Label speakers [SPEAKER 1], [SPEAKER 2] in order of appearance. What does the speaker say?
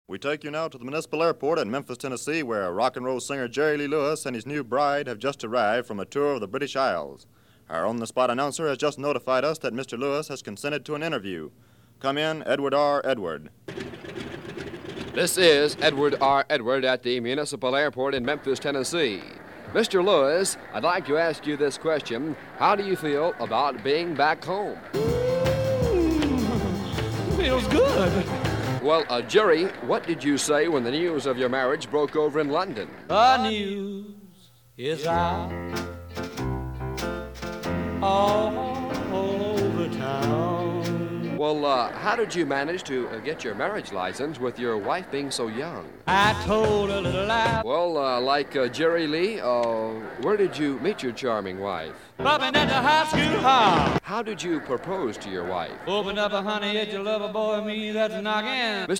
[SPEAKER 1] We take you now to the municipal airport in Memphis, Tennessee, where rock and roll singer Jerry Lee Lewis and his new bride have just arrived from a tour of the British Isles. Our on-the-spot announcer has just notified us that Mr. Lewis has consented to an interview. Come in, Edward R. Edward.
[SPEAKER 2] This is Edward R. Edward at the municipal airport in Memphis, Tennessee. Mr. Lewis, I'd like to ask you this question. How do you feel about being back home?
[SPEAKER 3] Feels good.
[SPEAKER 2] Well, Jerry, what did you say when the news of your marriage broke over in London?
[SPEAKER 3] The news is out all over town.
[SPEAKER 2] Well, how did you manage to get your marriage license with your wife being so young?
[SPEAKER 3] I told a little lie.
[SPEAKER 2] Well, like Jerry Lee, where did you meet your charming wife?
[SPEAKER 3] Bumping at the high school hall.
[SPEAKER 2] How did you propose to your wife?
[SPEAKER 3] Open up a honey, it's your lover boy, me that's knocking.